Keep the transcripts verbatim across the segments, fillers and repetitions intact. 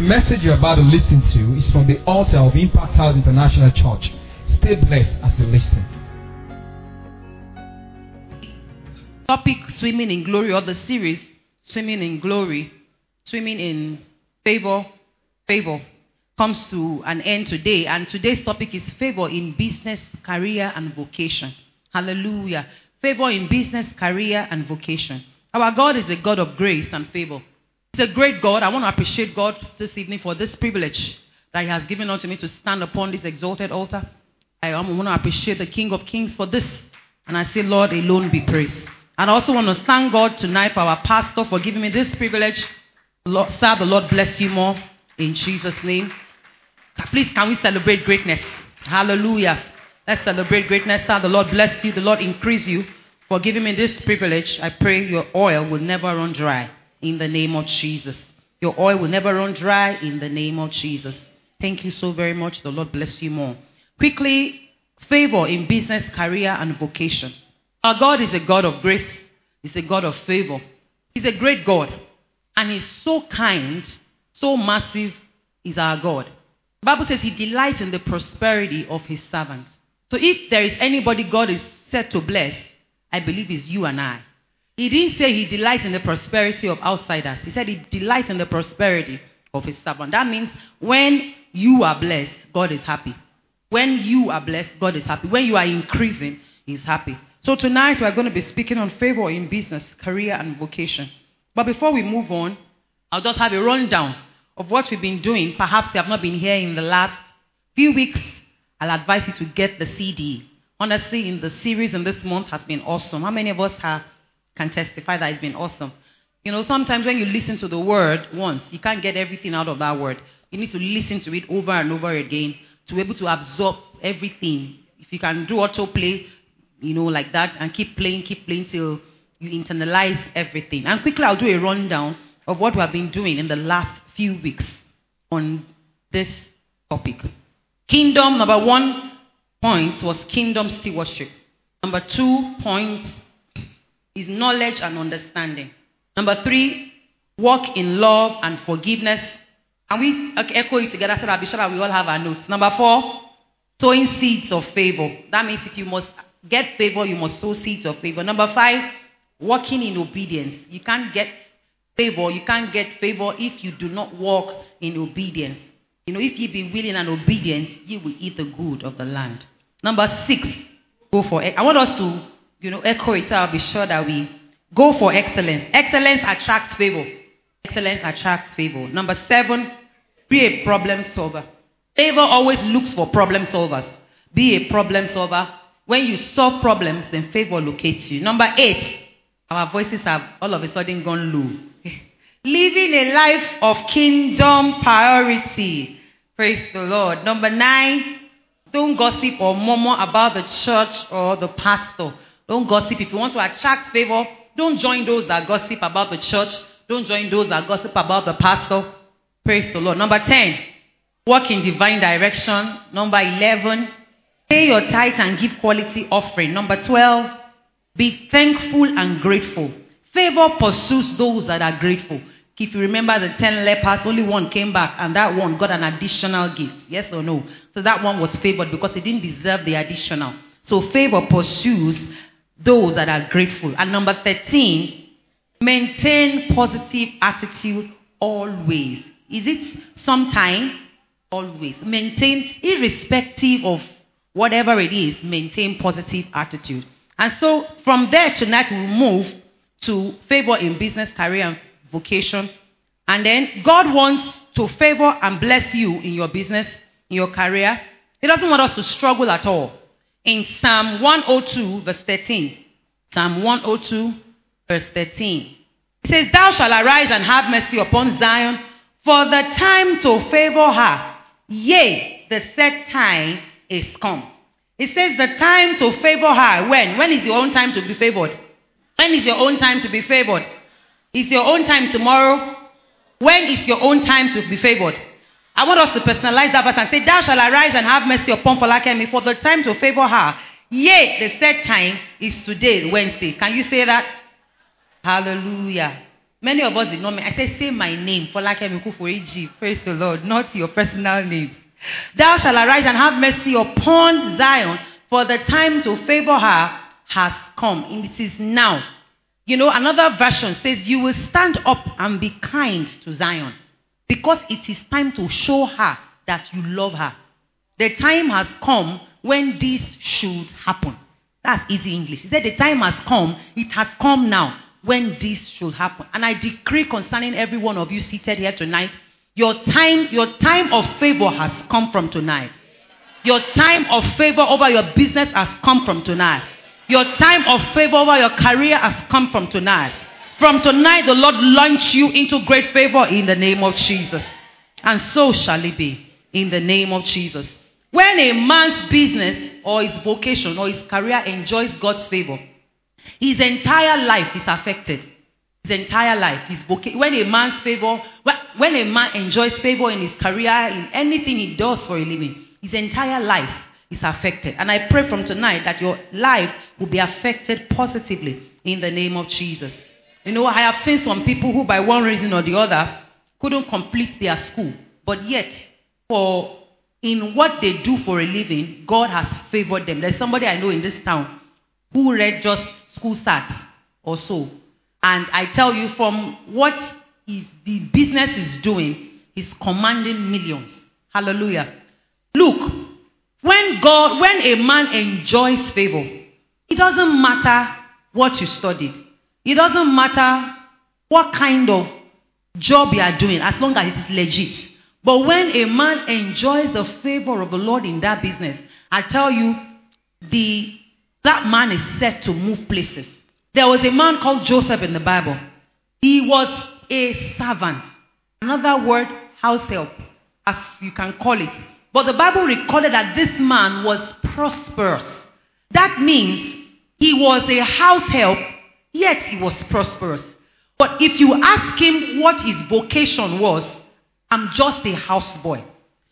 message you're about to listen to is from the altar of Impact House International Church. Stay blessed as you listen. Topic Swimming in Glory, or the series Swimming in Glory, Swimming in Favor, Favor comes to an end today. And today's topic is favor in business, career, and vocation. Hallelujah. Favor in business, career, and vocation. Our God is a God of grace and favor. He's a great God. I want to appreciate God this evening for this privilege that He has given unto me to stand upon this exalted altar. I want to appreciate the King of Kings for this. And I say, Lord, alone be praised. And I also want to thank God tonight for our pastor for giving me this privilege. Lord, sir, the Lord bless you more in Jesus' name. Please, can we celebrate greatness? Hallelujah. Let's celebrate greatness. Sir, the Lord bless you. The Lord increase you for giving me this privilege. I pray your oil will never run dry in the name of Jesus. Your oil will never run dry in the name of Jesus. Thank you so very much. The Lord bless you more. Quickly, favor in business, career, and vocation. Our God is a God of grace. He's a God of favor. He's a great God. And He's so kind, so massive is our God. The Bible says He delights in the prosperity of His servants. So if there is anybody God is set to bless, I believe it's you and I. He didn't say He delights in the prosperity of outsiders. He said He delights in the prosperity of His servant. That means when you are blessed, God is happy. When you are blessed, God is happy. When you are increasing, He's happy. So tonight we are going to be speaking on favor in business, career, and vocation. But before we move on, I'll just have a rundown of what we've been doing. Perhaps you have not been here in the last few weeks. I'll advise you to get the C D. Honestly, in the series in this month has been awesome. How many of us have, can testify that it's been awesome? You know, sometimes when you listen to the word once, you can't get everything out of that word. You need to listen to it over and over again to be able to absorb everything. If you can do autoplay, you know, like that, and keep playing, keep playing till you internalize everything. And quickly, I'll do a rundown of what we have been doing in the last few weeks on this topic. Kingdom, number one point was kingdom stewardship. Number two point is knowledge and understanding. Number three, walk in love and forgiveness. And we echo it together so that be sure that we all have our notes. Number four, sowing seeds of favor. That means if you must get favor, you must sow seeds of favor. Number five, walking in obedience. You can't get favor, you can't get favor if you do not walk in obedience. You know, if you be willing and obedient, you will eat the good of the land. Number six, go for it. I want us to, you know, echo it out, be sure that we go for excellence. Excellence attracts favor. Excellence attracts favor. Number seven, be a problem solver. Favor always looks for problem solvers. Be a problem solver. When you solve problems, then favor locates you. Number eight, our voices have all of a sudden gone low. Living a life of kingdom priority. Praise the Lord. Number nine, don't gossip or murmur about the church or the pastor. Don't gossip. If you want to attract favor, don't join those that gossip about the church. Don't join those that gossip about the pastor. Praise the Lord. Number ten, walk in divine direction. Number eleven, pay your tithe and give quality offering. Number twelve, be thankful and grateful. Favor pursues those that are grateful. If you remember the ten lepers, only one came back, and that one got an additional gift. Yes or no? So that one was favored because he didn't deserve the additional. So favor pursues those that are grateful. And number thirteen, maintain positive attitude always. Is it sometime? Always. Maintain, irrespective of whatever it is, maintain positive attitude. And so from there tonight we'll move to favor in business, career, and vocation. And then God wants to favor and bless you in your business, in your career. He doesn't want us to struggle at all. In Psalm one oh two, verse thirteen. Psalm one oh two, verse thirteen. It says, thou shalt arise and have mercy upon Zion, for the time to favor her. Yea, the set time is come. It says the time to favor her. When? When is your own time to be favored? When is your own time to be favored? Is your own time tomorrow? When is your own time to be favored? I want us to personalize that verse and say, thou shalt arise and have mercy upon Falakemi, for the time to favor her. Yea, the set time is today, Wednesday. Can you say that? Hallelujah. Many of us did not mean. I said, say my name. For like for E G. Praise the Lord. Not your personal name. Thou shalt arise and have mercy upon Zion, for the time to favor her has come. And it is now. You know, another version says, you will stand up and be kind to Zion, because it is time to show her that you love her. The time has come when this should happen. That's easy English. He said the time has come. It has come now when this should happen. And I decree concerning every one of you seated here tonight, your time, your time of favor has come from tonight. Your time of favor over your business has come from tonight. Your time of favor over your career has come from tonight. From tonight, the Lord launch you into great favor in the name of Jesus. And so shall it be in the name of Jesus. When a man's business or his vocation or his career enjoys God's favor, his entire life is affected. His entire life, his vocation. When a man's favor, when a man enjoys favor in his career, in anything he does for a living, his entire life is affected. And I pray from tonight that your life will be affected positively in the name of Jesus. You know, I have seen some people who by one reason or the other couldn't complete their school, but yet for in what they do for a living, God has favored them. There's somebody I know in this town who read just school stats or so. And I tell you, from what is the business is doing, he's commanding millions. Hallelujah. Look, when God, when a man enjoys favor, it doesn't matter what you studied. It doesn't matter what kind of job you are doing, as long as it is legit. But when a man enjoys the favor of the Lord in that business, I tell you, the that man is set to move places. There was a man called Joseph in the Bible. He was a servant. Another word, house help, as you can call it. But the Bible recorded that this man was prosperous. That means he was a house help, yet he was prosperous. But if you ask him what his vocation was, I'm just a houseboy.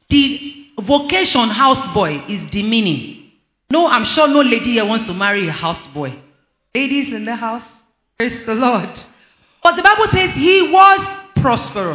The vocation houseboy is demeaning. No, I'm sure no lady here wants to marry a houseboy. Ladies in the house, praise the Lord. But the Bible says he was prosperous.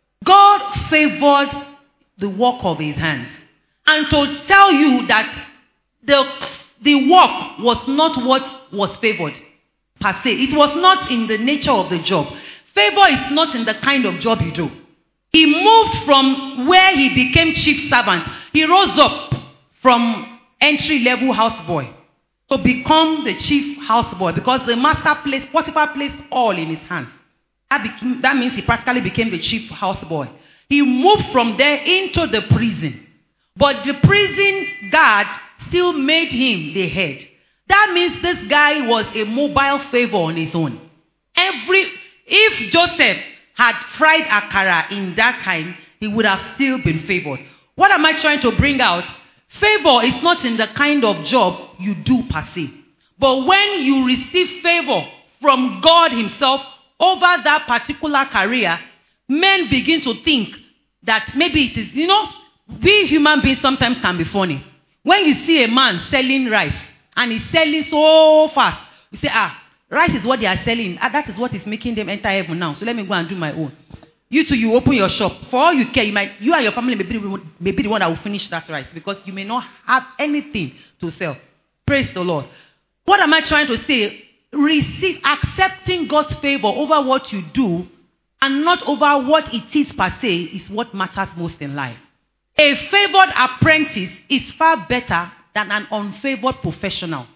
God favored the work of his hands. And to tell you that the, the work was not what was favored per se. It was not in the nature of the job. Favor is not in the kind of job you do. He moved from where he became chief servant. He rose up from entry-level houseboy to become the chief houseboy, because the master placed, Potiphar placed all in his hands. That, became, that means he practically became the chief houseboy. He moved from there into the prison. But the prison guard still made him the head. That means this guy was a mobile favor on his own. Every, if Joseph had fried akara in that time, he would have still been favored. What am I trying to bring out? Favor is not in the kind of job you do per se. But when you receive favor from God himself over that particular career, men begin to think that maybe it is, you know, we human beings sometimes can be funny. When you see a man selling rice and he's selling so fast, you say, ah, rice is what they are selling. Ah, that is what is making them enter heaven now. So let me go and do my own. You too, you open your shop. For all you care, you might, you and your family may be, may be the one that will finish that rice, because you may not have anything to sell. Praise the Lord. What am I trying to say? Receive, accepting God's favor over what you do and not over what it is per se is what matters most in life. A favored apprentice is far better than an unfavored professional.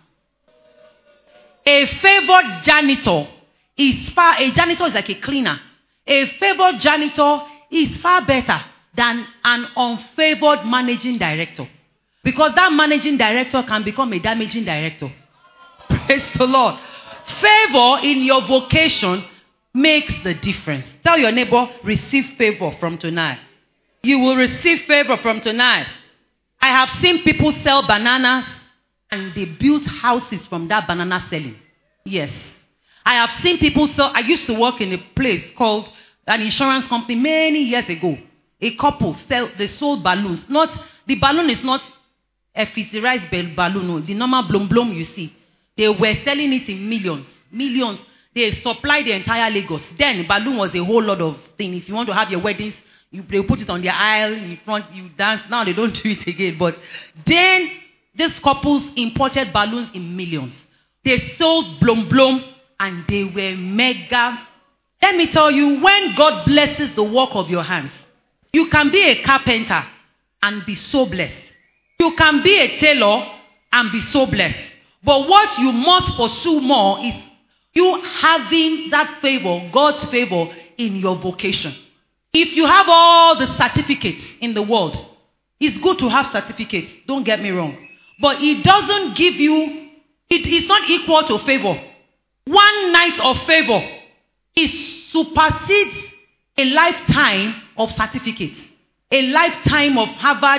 A favored janitor is far, a janitor is like a cleaner. A favored janitor is far better than an unfavored managing director. Because that managing director can become a damaging director. Praise the Lord. Favor in your vocation makes the difference. Tell your neighbor, receive favor from tonight. You will receive favor from tonight. I have seen people sell bananas and they built houses from that banana selling. Yes. I have seen people sell. I used to work in a place called an insurance company many years ago. A couple sell, they sold balloons. Not, the balloon is not a fissurized balloon, no, the normal blom blom you see. They were selling it in millions. Millions. They supply the entire Lagos. Then balloon was a whole lot of things. If you want to have your weddings, you they put it on the aisle in front, you dance. Now they don't do it again. But then these couples imported balloons in millions. They sold blom blom and they were mega. Let me tell you, when God blesses the work of your hands, you can be a carpenter and be so blessed. You can be a tailor and be so blessed. But what you must pursue more is you having that favor, God's favor in your vocation. If you have all the certificates in the world, it's good to have certificates, don't get me wrong. But it doesn't give you, it is not equal to favor. One night of favor is supersedes a lifetime of certificates. A lifetime of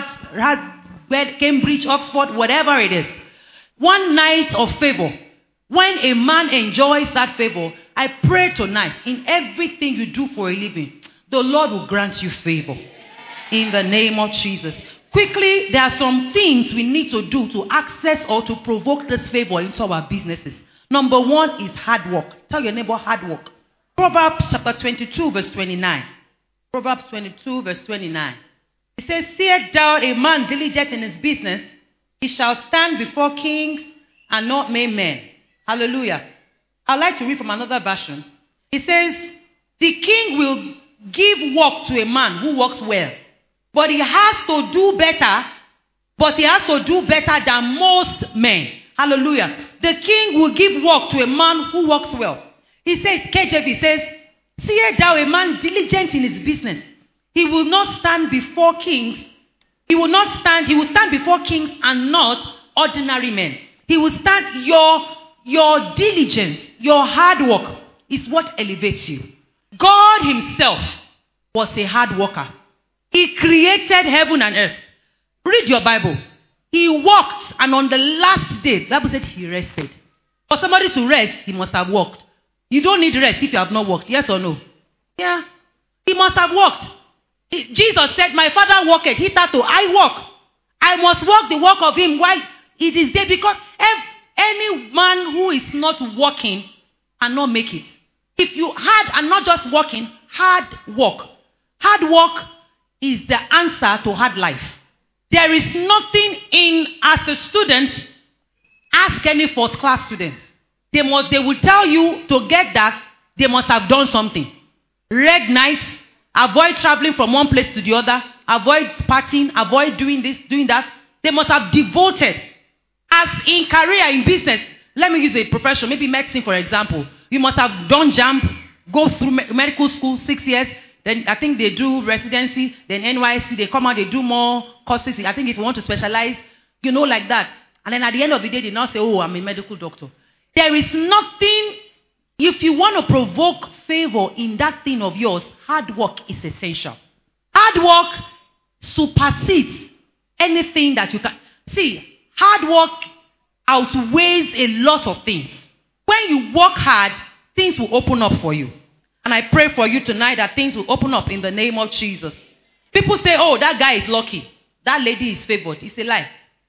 Harvard, Cambridge, Oxford, whatever it is. One night of favor. When a man enjoys that favor, I pray tonight, in everything you do for a living, the Lord will grant you favor. In the name of Jesus. Quickly, there are some things we need to do to access or to provoke this favor into our businesses. Number one is hard work. Tell your neighbor hard work. Proverbs chapter twenty-two, verse twenty-nine. Proverbs twenty-two, verse twenty-nine. It says, "Seest thou a man diligent in his business, he shall stand before kings and not mere men." Hallelujah. I'd like to read from another version. It says, "The king will give work to a man who works well, but he has to do better, but he has to do better than most men." Hallelujah. The king will give work to a man who works well. He says, K J V says, "Seest thou a man diligent in his business, he will not stand before kings. He will not stand, he will stand before kings and not ordinary men." He will stand, your, your diligence, your hard work is what elevates you. God himself was a hard worker. He created heaven and earth. Read your Bible. He worked, and on the last day, the Bible said he rested. For somebody to rest, he must have worked. You don't need rest if you have not worked. Yes or no? Yeah. He must have worked. He, Jesus said, "My Father worketh, hitherto I work." I must work the work of him while it is day, because if any man who is not working cannot make it. If you hard and not just working, hard work. Hard work is the answer to hard life. There is nothing in, as a student, ask any first class student. They must, they will tell you to get that, they must have done something. Red nights, avoid traveling from one place to the other, avoid partying, avoid doing this, doing that. They must have devoted. As in career, in business, let me use a profession, maybe medicine for example. You must have done jump, go through me- medical school six years, then I think they do residency, then N Y S C, they come out, they do more courses. I think if you want to specialize, you know, like that. And then at the end of the day, they now say, "Oh, I'm a medical doctor." There is nothing, if you want to provoke favor in that thing of yours, hard work is essential. Hard work supersedes anything that you can. See, hard work outweighs a lot of things. When you work hard, things will open up for you. And I pray for you tonight that things will open up in the name of Jesus. People say, "Oh, that guy is lucky. That lady is favored." It's a lie.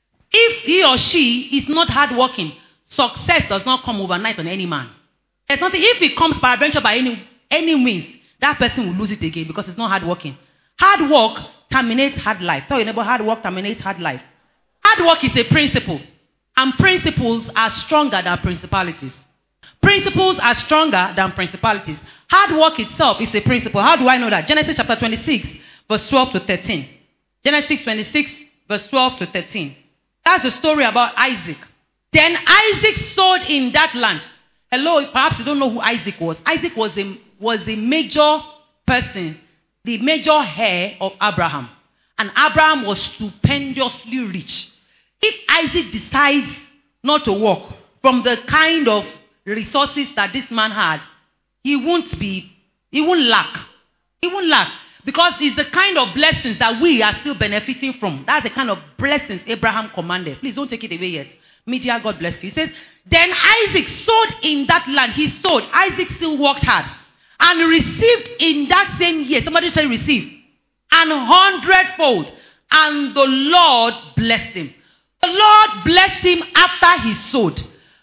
If he or she is not hardworking, success does not come overnight on any man. There's nothing. If it comes by adventure by any, any means, that person will lose it again because it's not hardworking. Hard work terminates hard life. Tell your neighbor, hard work terminates hard life. Hard work is a principle. And principles are stronger than principalities. Principles are stronger than principalities. Hard work itself is a principle. How do I know that? Genesis chapter twenty-six, verse twelve to thirteen. Genesis twenty-six, verse twelve to thirteen. That's the story about Isaac. Then Isaac sowed in that land. Hello, perhaps you don't know who Isaac was. Isaac was a, was a major person, the major heir of Abraham. And Abraham was stupendously rich. If Isaac decides not to work from the kind of resources that this man had, he won't be, he won't lack. He won't lack. Because it's the kind of blessings that we are still benefiting from. That's the kind of blessings Abraham commanded. Please don't take it away yet. Media, God bless you. He says, then Isaac sowed in that land. He sowed. Isaac still worked hard. And received in that same year. Somebody say receive. An hundredfold. And the Lord blessed him. The Lord blessed him after he sowed.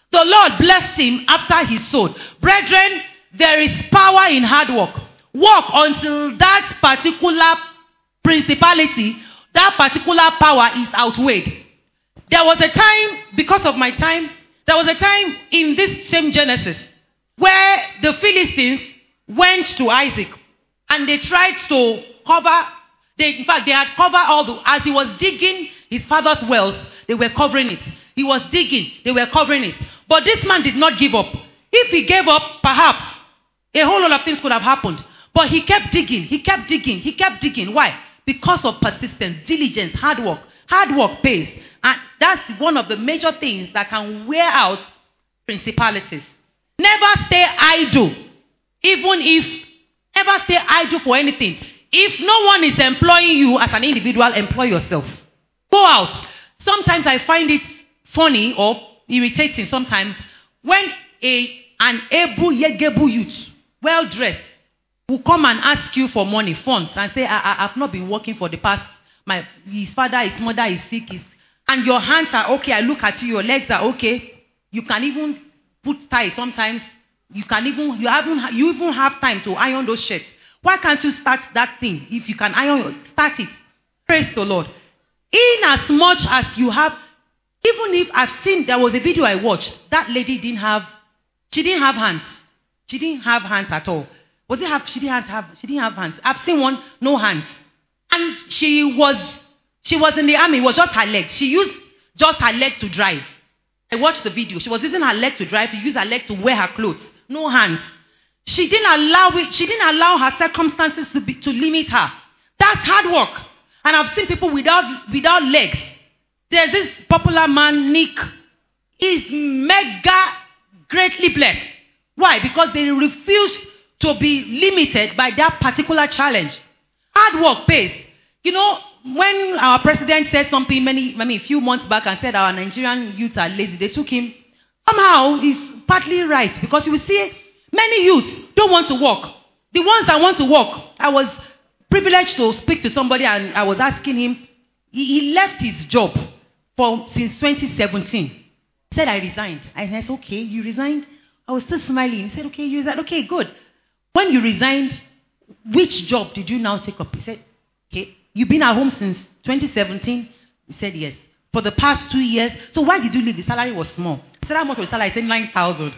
The Lord blessed him after he sowed. Brethren, there is power in hard work. Work until that particular principality, that particular power is outweighed. There was a time, because of my time, there was a time in this same Genesis where the Philistines went to Isaac and they tried to cover, they, in fact, they had covered all the, as he was digging his father's wells, they were covering it. He was digging, they were covering it. But this man did not give up. If he gave up, perhaps a whole lot of things could have happened. But he kept digging, he kept digging, he kept digging. Why? Because of persistence, diligence, hard work. Hard work pays. And that's one of the major things that can wear out principalities. Never stay idle. Even if, never stay idle for anything. If no one is employing you as an individual, employ yourself. Go out. Sometimes I find it funny or irritating sometimes when a an able, yegeable youth, well-dressed, will come and ask you for money, funds, and say, I, I, I've not been working for the past, my his father, his mother is sick, is, and your hands are okay, I look at you, your legs are okay, you can even put ties sometimes, you can even, you haven't, you even have time to iron those shirts. Why can't you start that thing? If you can iron, start it. Praise the Lord. In as much as you have, even if I've seen, there was a video I watched, that lady didn't have, she didn't have hands. She didn't have hands at all. Was it have, she didn't have, she didn't have hands. I've seen one, no hands. And she was, she was in the army, it was just her leg. She used just her leg to drive. I watched the video. She was using her leg to drive, to use her leg to wear her clothes. No hands. She didn't allow it, she didn't allow her circumstances to be, to limit her. That's hard work. And I've seen people without, without legs. There's this popular man, Nick. He's mega greatly blessed. Why? Because they refuse to be limited by that particular challenge. Hard work pays. You know, when our president said something many, I mean, a few months back and said our Nigerian youths are lazy, they took him. Somehow, he's partly right. Because you will see, many youths don't want to work. The ones that want to work, I was privileged to speak to somebody and I was asking him, he, he left his job for since twenty seventeen. He said, I resigned. I said, okay, you resigned? I was still smiling. He said, okay, you resigned. Okay, good. When you resigned, which job did you now take up? He said, okay, you've been at home since twenty seventeen? He said, yes. For the past two years. So why did you leave? The salary was small. I said, how much was the salary? I said, nine thousand.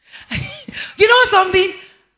You know something?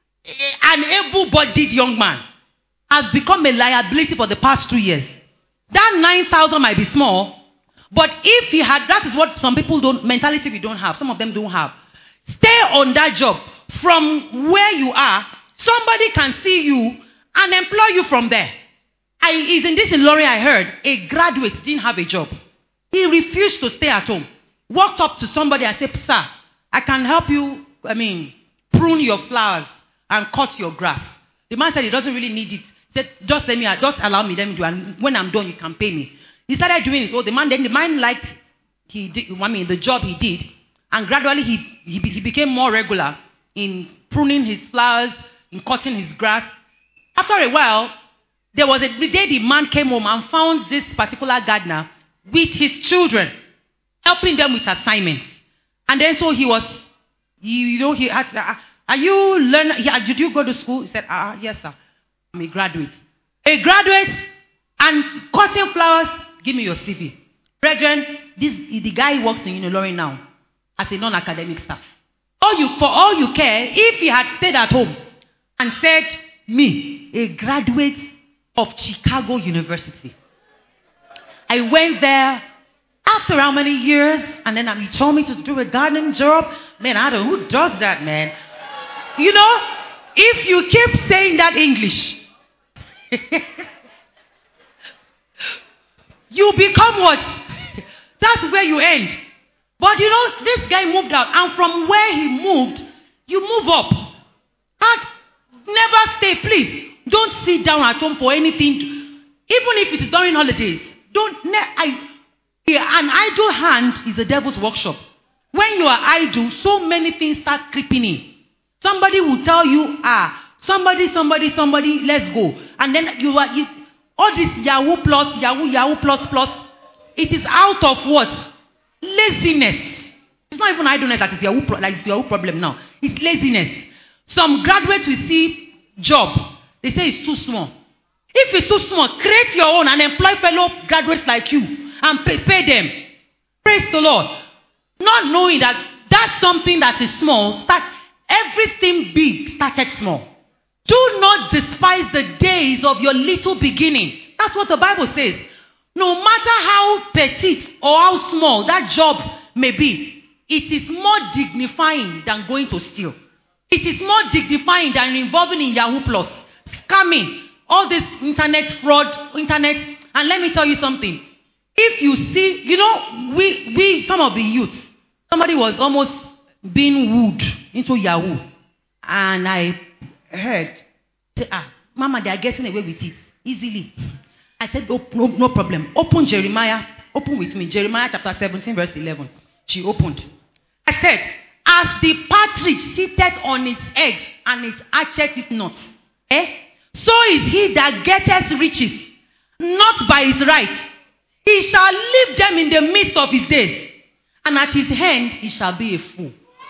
An able-bodied young man has become a liability for the past two years. That nine thousand might be small, but if he had, that is what some people don't, mentality we don't have. Some of them don't have. Stay on that job. From where you are, somebody can see you and employ you from there. I, is in this in Lorry I heard, a graduate didn't have a job. He refused to stay at home. Walked up to somebody and said, sir, I can help you, I mean, prune your flowers and cut your grass. The man said he doesn't really need it. He said, just let me, just allow me, let me do it. And when I'm done, you can pay me. He started doing it. So the man, then the man liked, he did, I mean, the job he did. And gradually he, he, he became more regular in pruning his flowers, in cutting his grass. After a while, there was a the day the man came home and found this particular gardener with his children, helping them with assignments. And then so he was, you, you know, he asked, are you learning? Yeah, did you go to school? He said, ah, yes, sir. I'm a graduate. A graduate and cutting flowers, give me your C V. Brethren, this the guy works in Unilorin now as a non-academic staff. All you, for all you care, if he had stayed at home and said, me, a graduate of Chicago University. I went there after how many years, and then he told me to do a gardening job. Man, I don't know who does that, man. You know, if you keep saying that English, you become what? That's where you end. But you know, this guy moved out, and from where he moved, you move up. And never stay, please. Don't sit down at home for anything. Even if it is during holidays. Don't, ne- I, an idle hand is the devil's workshop. When you are idle, so many things start creeping in. Somebody will tell you, ah, somebody, somebody, somebody, let's go. And then you are, you, all this Yahoo plus, Yahoo, Yahoo plus plus, it is out of what? Laziness. It's not even idleness that is your pro- like your problem now. It's laziness. Some graduates will see job. They say it's too small. If it's too small, create your own and employ fellow graduates like you and pay, pay them. Praise the Lord. Not knowing that that's something that is small. Start everything big started small. Do not despise the days of your little beginning. That's what the Bible says. No matter how petite or how small that job may be, it is more dignifying than going to steal. It is more dignifying than involving in Yahoo Plus, scamming, all this internet fraud, internet. And let me tell you something. If you see, you know, we, we some of the youth, somebody was almost being wooed into Yahoo. And I heard, say, ah, Mama, they are getting away with it easily. I said, no, no, no problem. Open Jeremiah. Open with me. Jeremiah chapter seventeen, verse eleven. She opened. I said, as the partridge sitteth on its egg and it hatcheth it not, eh? So is he that getteth riches, not by his right. He shall leave them in the midst of his days, and at his hand he shall be a fool.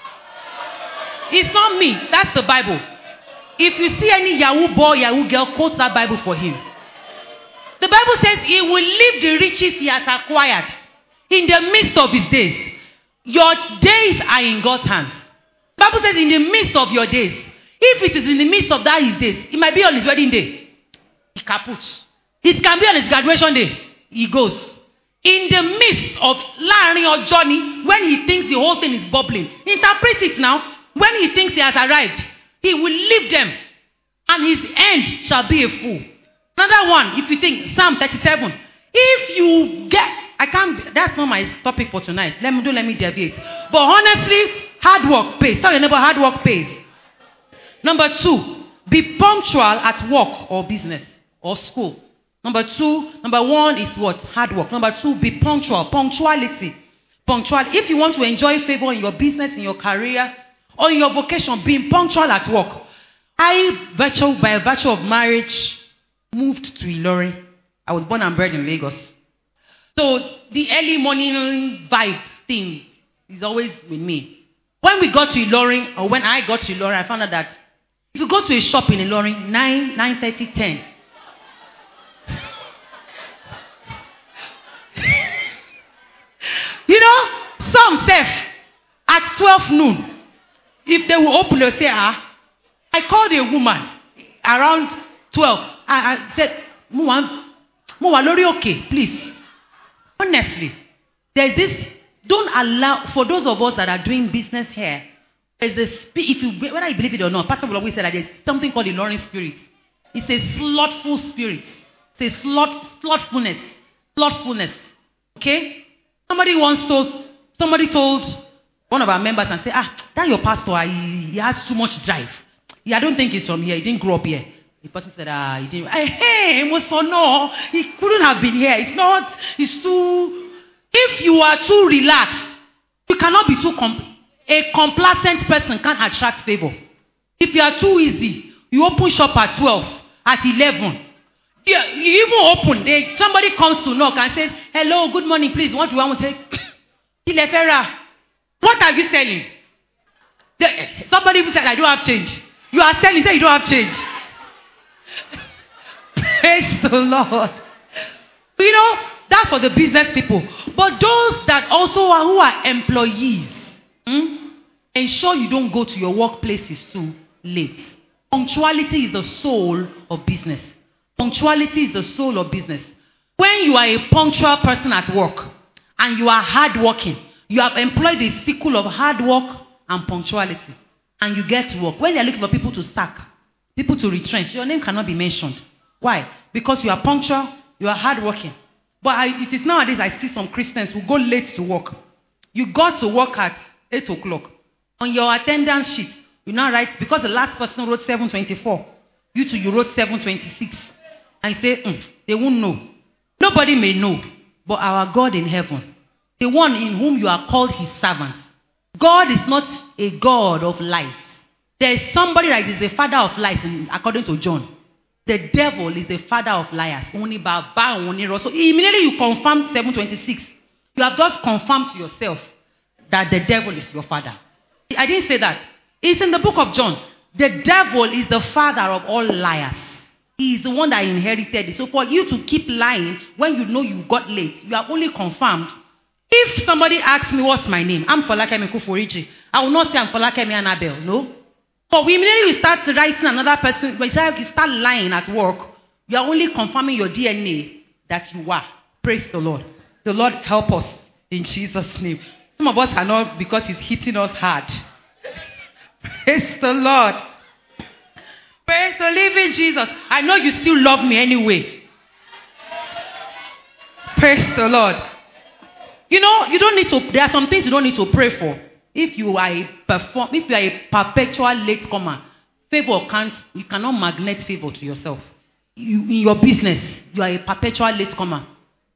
It's not me. That's the Bible. If you see any Yahoo boy, Yahoo girl, quote that Bible for him. The Bible says he will leave the riches he has acquired in the midst of his days. Your days are in God's hands. The Bible says in the midst of your days. If it is in the midst of that his days, it might be on his wedding day. He kaput. It can be on his graduation day. He goes. In the midst of Larry or Johnny, when he thinks the whole thing is bubbling, interpret it now. When he thinks he has arrived, he will leave them, and his end shall be a fool. Another one, if you think, Psalm thirty-seven. If you get, I can't, that's not my topic for tonight. Let me, don't let me deviate. But honestly, hard work pays. Tell your neighbor, hard work pays. Number two, be punctual at work or business or school. Number two, number one is what? Hard work. Number two, be punctual. Punctuality. Punctual. If you want to enjoy favor in your business, in your career, or in your vocation, being punctual at work. I, virtue, by virtue of marriage, moved to Ilorin. I was born and bred in Lagos. So the early morning vibe thing is always with me. When we got to Ilorin, or when I got to Ilorin, I found out that if you go to a shop in Ilorin, nine, nine thirty, ten. You know, some say at twelve noon, if they will open, they'll say, ah, I called a woman around twelve. I, I said, Muwa, okay, please. Honestly, there's this, don't allow, for those of us that are doing business here, there's a, if you, whether you believe it or not, Pastor will always say that there's something called the Ilorin spirit. It's a slothful spirit. It's a sloth, slothfulness. Slothfulness. Okay? Somebody once told, somebody told one of our members and said, ah, that your pastor, he, he has too much drive. Yeah, I don't think he's from here. He didn't grow up here. The person said, ah, he didn't. Hey, it was so no. He couldn't have been here. It's not, it's too, if you are too relaxed, you cannot be too, comp- a complacent person can't attract favor. If you are too easy, you open shop at twelve, at eleven. You, you even open, they, somebody comes to knock and says, hello, good morning, please, what do you want to say? What are you selling? The, somebody even said, I don't have change. You are selling, say you don't have change. Praise the Lord. You know, that's for the business people. But those that also are, who are employees, hmm, ensure you don't go to your workplaces too late. Punctuality is the soul of business. Punctuality is the soul of business. When you are a punctual person at work and you are hardworking, you have employed a cycle of hard work and punctuality, and you get to work. When they are looking for people to sack, people to retrench, your name cannot be mentioned. Why? Because you are punctual, you are hardworking. But I, it is nowadays I see some Christians who go late to work. You got to work at eight o'clock. On your attendance sheet, you now write, because the last person wrote seven twenty-four, you two, you wrote seven twenty-six. And you say, mm, they won't know. Nobody may know, but our God in heaven, the one in whom you are called his servants. God is not a God of lies. There is somebody that is the father of lies, according to John. The devil is the father of liars. Only Baba, only Rosso. Immediately you confirm seven twenty-six. You have just confirmed to yourself that the devil is your father. I didn't say that. It's in the book of John. The devil is the father of all liars. He is the one that inherited it. So for you to keep lying when you know you got late, you are only confirmed. If somebody asks me what's my name, I'm Folakemi Kuforiji. I will not say I'm Folakemi Annabelle. No. But immediately you start writing another person, when you start lying at work, you are only confirming your D N A that you are. Praise the Lord. The Lord help us in Jesus' name. Some of us are not because He's hitting us hard. Praise the Lord. Praise the living Jesus. I know you still love me anyway. Praise the Lord. You know, you don't need to, there are some things you don't need to pray for. If you are a perform, if you are a perpetual latecomer, favor can't, you cannot magnet favor to yourself. You, in your business, you are a perpetual latecomer.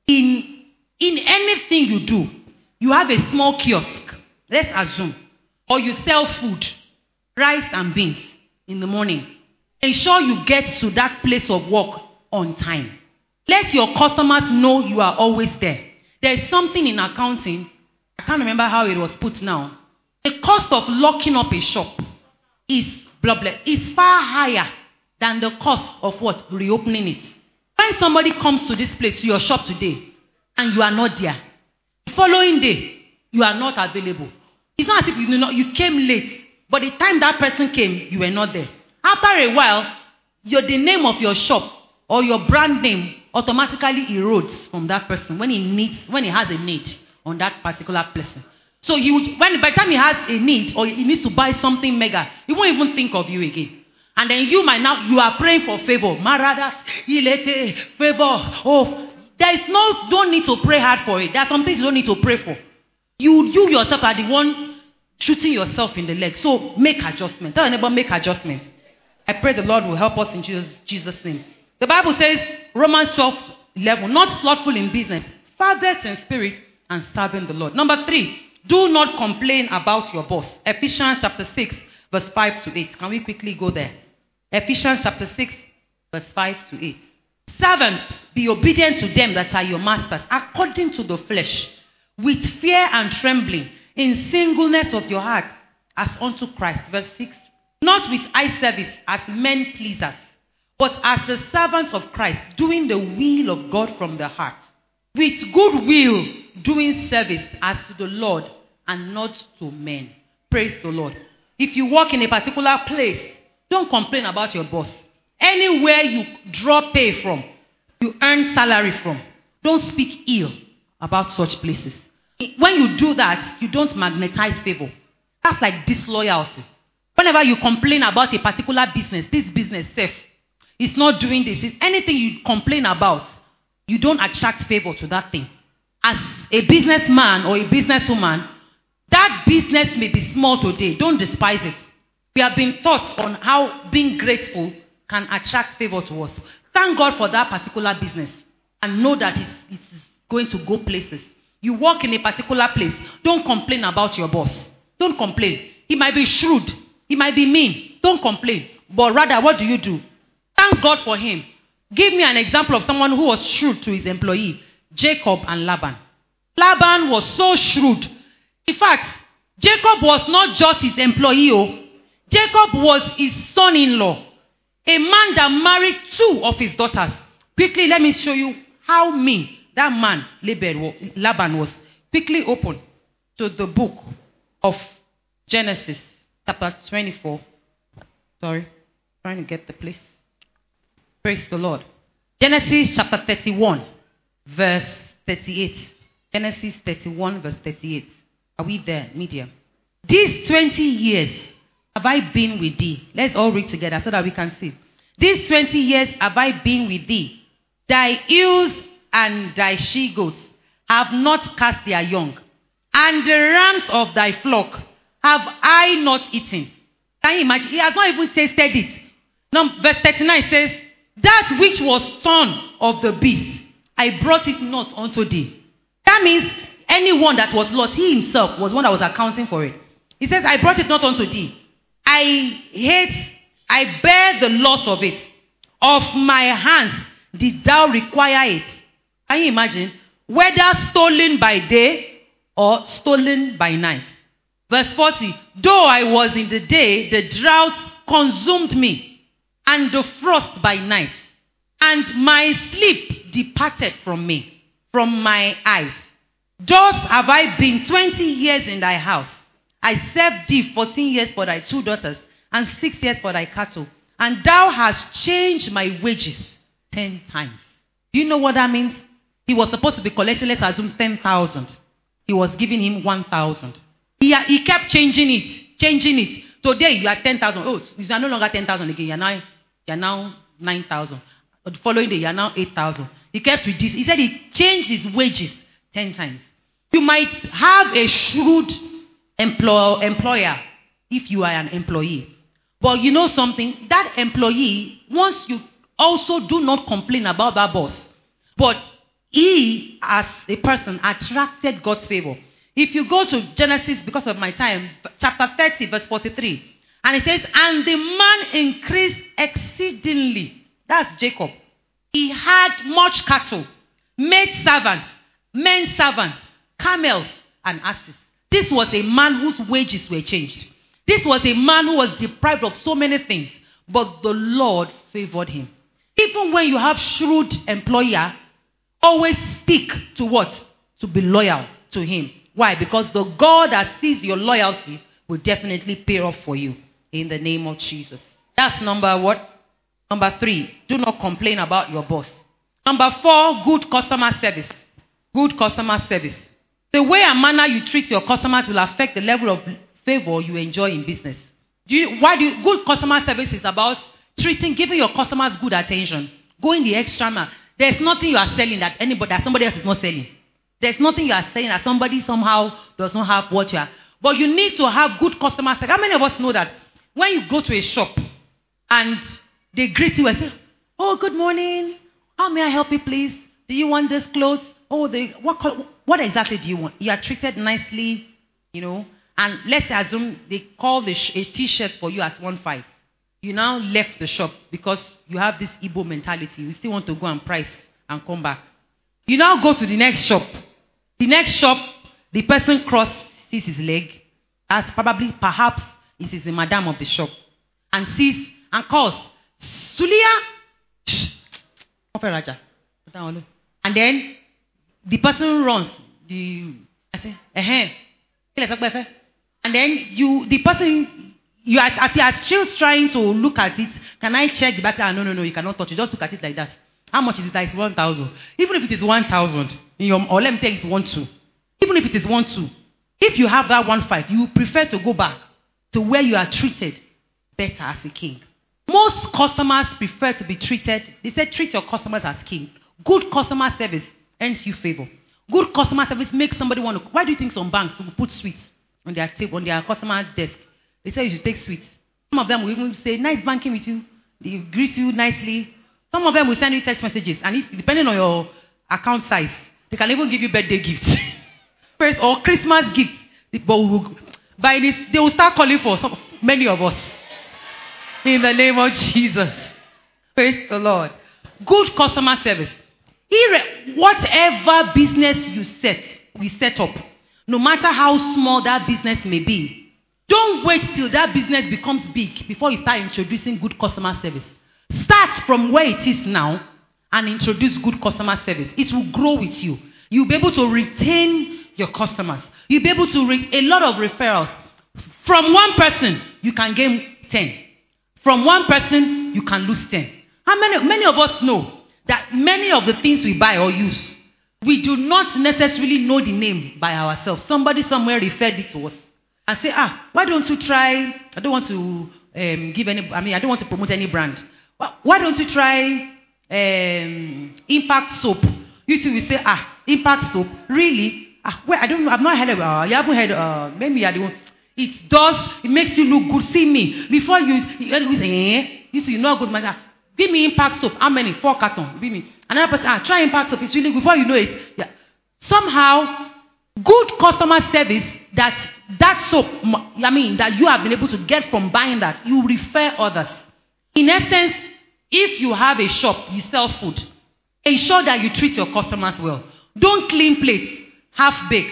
In, in anything you do, you have a small kiosk, let's assume, or you sell food, rice and beans in the morning. Ensure you get to that place of work on time. Let your customers know you are always there. There is something in accounting, I can't remember how it was put now. The cost of locking up a shop is blah blah, is far higher than the cost of what? Reopening it. When somebody comes to this place, to your shop today, and you are not there, the following day, you are not available. It's not as if you know you came late, but the time that person came, you were not there. After a while, your, the name of your shop or your brand name automatically erodes from that person when he needs, when he has a need on that particular person. So he would, when by the time he has a need or he needs to buy something mega, he won't even think of you again. And then you might now you are praying for favor. Maradas, ilete, favor. Oh, there is no don't need to pray hard for it. There are some things you don't need to pray for. You you yourself are the one shooting yourself in the leg. So make adjustment. Tell anybody make adjustment. I pray the Lord will help us in Jesus, Jesus' name. The Bible says, Romans twelve eleven, not slothful in business, fervent in spirit, and serving the Lord. Number three, do not complain about your boss. Ephesians chapter six, verse five to eight. Can we quickly go there? Ephesians chapter six, verse five to eight. Servants, be obedient to them that are your masters, according to the flesh, with fear and trembling, in singleness of your heart, as unto Christ. Verse six. Not with eye service as men pleasers, but as the servants of Christ, doing the will of God from the heart, with good will, doing service as to the Lord and not to men. Praise the Lord. If you work in a particular place, don't complain about your boss. Anywhere you draw pay from, you earn salary from, don't speak ill about such places. When you do that, you don't magnetize favor. That's like disloyalty. Whenever you complain about a particular business, this business safe, it's not doing this. It's anything you complain about, you don't attract favor to that thing. As a businessman or a businesswoman, that business may be small today. Don't despise it. We have been taught on how being grateful can attract favor to us. Thank God for that particular business and know that it's, it's going to go places. You work in a particular place. Don't complain about your boss. Don't complain. He might be shrewd. He might be mean. Don't complain. But rather, what do you do? Thank God for him. Give me an example of someone who was shrewd to his employee, Jacob and Laban. Laban was so shrewd. In fact, Jacob was not just his employee. Oh. Jacob was his son-in-law. A man that married two of his daughters. Quickly, let me show you how mean that man, Laban, was. Quickly open to the book of Genesis, chapter twenty-four. Sorry, trying to get the place. Praise the Lord. Genesis chapter thirty-one, verse thirty-eight. Genesis thirty-one, verse thirty-eight. Are we there, media? These twenty years have I been with thee. Let's all read together so that we can see. These twenty years have I been with thee. Thy ewes and thy she-goats have not cast their young, and the rams of thy flock have I not eaten. Can you imagine? He has not even tasted it. Now, verse thirty-nine says, that which was torn of the beast, I brought it not unto thee. That means anyone that was lost, he himself was one that was accounting for it. He says, I brought it not unto thee. I hate, I bear the loss of it. Of my hands did thou require it. Can you imagine? Whether stolen by day or stolen by night. Verse forty, though I was in the day, the drought consumed me, and the frost by night, and my sleep departed from me, from my eyes. Thus have I been twenty years in thy house. I served thee fourteen years for thy two daughters, and six years for thy cattle. And thou hast changed my wages ten times. Do you know what that means? He was supposed to be collecting, let's assume, ten thousand. He was giving him one thousand. He, he kept changing it, changing it. Today you are ten thousand. Oh, you are no longer ten thousand again. You are now, you are now nine thousand. The following day, you are now eight thousand. He kept reducing. He said he changed his wages ten times. You might have a shrewd employ, employer if you are an employee. But you know something? That employee, once you also do not complain about that boss, but he, as a person, attracted God's favor. If you go to Genesis, because of my time, chapter thirty, verse forty-three, and it says, and the man increased exceedingly. That's Jacob. He had much cattle, maid servants, men servants, camels, and asses. This was a man whose wages were changed. This was a man who was deprived of so many things, but the Lord favored him. Even when you have shrewd employer, always stick to what? To be loyal to him. Why? Because the God that sees your loyalty will definitely pay off for you in the name of Jesus. That's number what? Number three, do not complain about your boss. Number four, good customer service. Good customer service. The way and manner you treat your customers will affect the level of favor you enjoy in business. Do you, why do you, good customer service is about treating, giving your customers good attention, going the extra mile. There's nothing you are selling that anybody, that somebody else is not selling. There's nothing you are saying that somebody somehow does not have what you are. But you need to have good customer service. How many of us know that when you go to a shop and they greet you and say, oh, good morning. How may I help you, please? Do you want this clothes? Oh, the, what, what exactly do you want? You are treated nicely, you know. And let's assume they call the sh- a t-shirt for you at one five. You now left the shop because you have this Igbo mentality. You still want to go and price and come back. You now go to the next shop. The next shop, the person crosses his leg, as probably, perhaps, it is the madam of the shop, and sees and calls, Sulia! And then the person runs. The I say, eh, and then you, the person, you are, as you are still trying to look at it, can I check the back? No, no, no, you cannot touch it. Just look at it like that. How much is it? It's one thousand. Even if it is one thousand, or let me say it's one two. Even if it is one two, if you have that one five, you prefer to go back to where you are treated better as a king. Most customers prefer to be treated. They say treat your customers as king. Good customer service earns you favor. Good customer service makes somebody want to. Why do you think some banks will put sweets on their table, on their customer desk? They say you should take sweets. Some of them will even say, nice banking with you. They greet you nicely. Some of them will send you text messages, and if, depending on your account size, they can even give you birthday gifts, first or Christmas gifts. But will, by this, they will start calling for some, many of us. In the name of Jesus, praise the Lord. Good customer service. Whatever business you set, we set up, no matter how small that business may be, don't wait till that business becomes big before you start introducing good customer service. Start from where it is now and introduce good customer service. It will grow with you. You'll be able to retain your customers. You'll be able to reach a lot of referrals. From one person, you can gain ten. From one person, you can lose ten. How many, many of us know that many of the things we buy or use, we do not necessarily know the name by ourselves. Somebody somewhere referred it to us and say, ah, why don't you try, I don't want to um, give any, I mean, I don't want to promote any brand. Why don't you try um, Impact Soap? You two will say, ah, Impact Soap, really? Ah, well, I don't know, I've not heard of, uh, you haven't heard, uh, maybe I don't. It does, it makes you look good. See me. Before you, you say, eh, you two, you know good man. Give me Impact Soap. How many? Four cartons. Give me. Another person, ah, try Impact Soap. It's really good. Before you know it, yeah. Somehow, good customer service that that soap, I mean, that you have been able to get from buying that, you refer others. In essence, if you have a shop, you sell food, ensure that you treat your customers well. Don't clean plates, half-baked.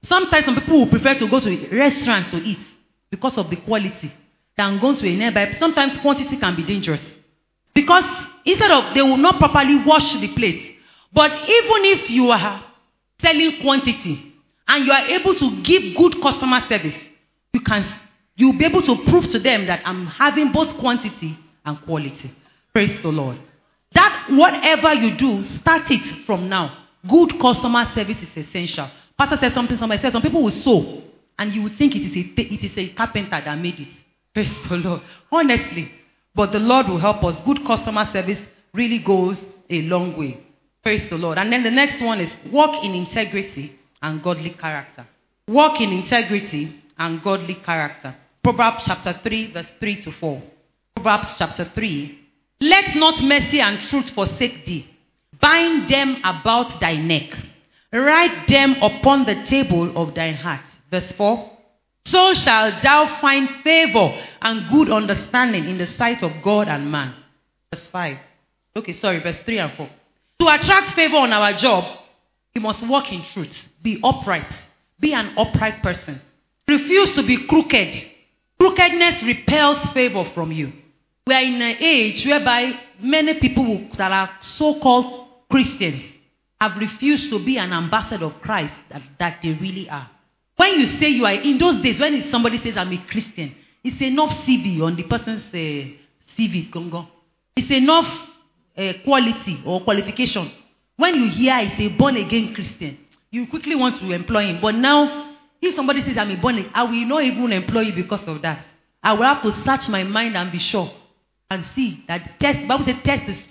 Sometimes some people will prefer to go to restaurants to eat because of the quality than going to a nearby. Sometimes quantity can be dangerous. Because instead of, they will not properly wash the plate. But even if you are selling quantity and you are able to give good customer service, you can, you'll be able to prove to them that I'm having both quantity and quality. Praise the Lord. That whatever you do, start it from now. Good customer service is essential. Pastor said something, somebody said some people will sew and you would think it is a, it is a carpenter that made it. Praise the Lord. Honestly. But the Lord will help us. Good customer service really goes a long way. Praise the Lord. And then the next one is walk in integrity and godly character. Walk in integrity and godly character. Proverbs chapter three, verse three to four. Proverbs chapter three. Let not mercy and truth forsake thee. Bind them about thy neck. Write them upon the table of thine heart. Verse four. So shalt thou find favor and good understanding in the sight of God and man. Verse five. Okay, sorry, verse three and four. To attract favor on our job, we must walk in truth. Be upright. Be an upright person. Refuse to be crooked. Crookedness repels favor from you. We are in an age whereby many people who, that are so-called Christians have refused to be an ambassador of Christ that, that they really are. When you say you are, in those days, when somebody says I'm a Christian, it's enough C V on the person's uh, C V, Congo. It's enough uh, quality or qualification. When you hear it's a born-again Christian, you quickly want to employ him. But now, if somebody says I'm a born again, I will not even employ you because of that. I will have to search my mind and be sure. And see that test, the Bible says test the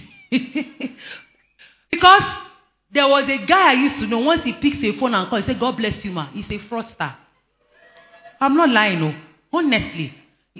spirit. Because there was a guy I used to know, once he picks a phone and calls, he said, God bless you, ma. He's a fraudster. I'm not lying, no. Honestly.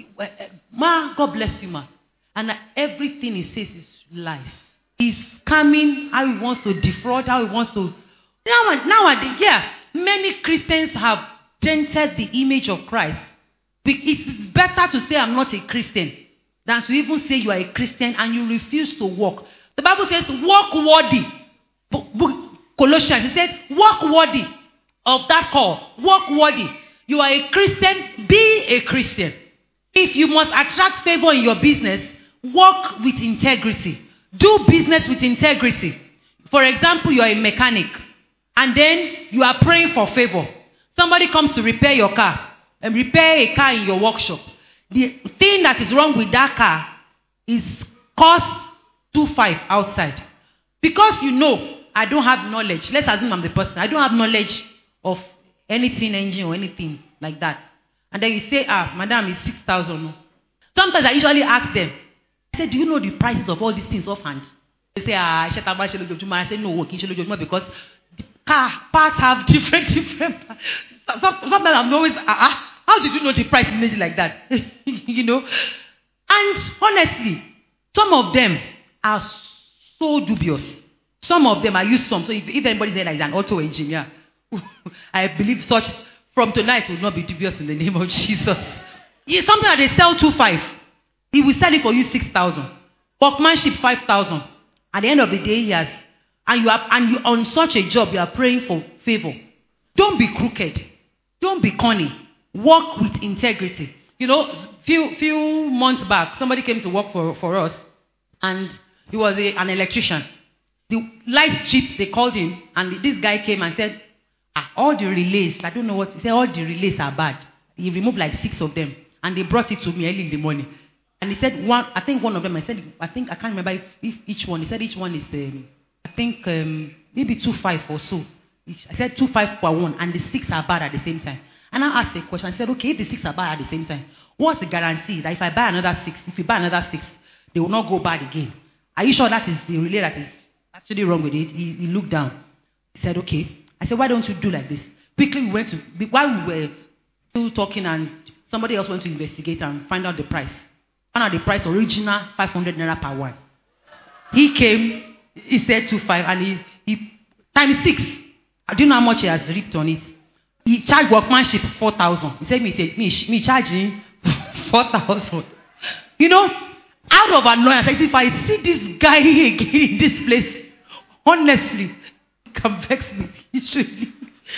Ma, God bless you, ma. And everything he says is lies. He's scamming, how he wants to defraud, how he wants to. Nowadays, yeah, many Christians have dented the image of Christ. It's better to say I'm not a Christian than to even say you are a Christian and you refuse to walk. The Bible says, walk worthy. Colossians, it says, walk worthy of that call. Walk worthy. You are a Christian, be a Christian. If you must attract favor in your business, walk with integrity. Do business with integrity. For example, you are a mechanic and then you are praying for favor. Somebody comes to repair your car and repair a car in your workshop. The thing that is wrong with that car is cost two five outside. Because you know, I don't have knowledge. Let's assume I'm the person. I don't have knowledge of anything engine or anything like that. And then you say, ah, madam, it's six thousand. Sometimes I usually ask them, I say, do you know the prices of all these things offhand? They say, ah, I say, no, because the car parts have different, different. Sometimes I'm always, ah, ah. How did you know the price immediately like that? You know? And honestly, some of them are so dubious. Some of them, I use some. So if, if anybody there is an auto engineer, I believe such from tonight will not be dubious in the name of Jesus. It's something that they sell two five. He will sell it for you six thousand. Workmanship five thousand. At the end of the day, he has, and you are, and you on such a job, you are praying for favor. Don't be crooked. Don't be cunning. Work with integrity. You know, few few months back, somebody came to work for, for us, and he was a, an electrician. The light strips, they called him, and this guy came and said, ah, all the relays, I don't know what, he said, all the relays are bad. He removed like six of them, and they brought it to me early in the morning. And he said, one, I think one of them, I said, I think, I can't remember if, if each one, he said each one is, um, I think, um, maybe two five or so. I said two five per one, and the six are bad at the same time. And I asked a question. I said, okay, if the six are bad at the same time, what's the guarantee that if I buy another six, if you buy another six, they will not go bad again? Are you sure that is the relay that is actually wrong with it? He, he looked down. He said, okay. I said, why don't you do like this? Quickly, we went to, while we were still talking and somebody else went to investigate and find out the price. Found out the price, original five hundred naira per one. He came, he said two five, and he, he times six. Do you know how much he has ripped on it? He charged workmanship four thousand. He said, me, me, me charging four thousand. You know, out of annoyance, if I see this guy again in this place, honestly, it can vex me.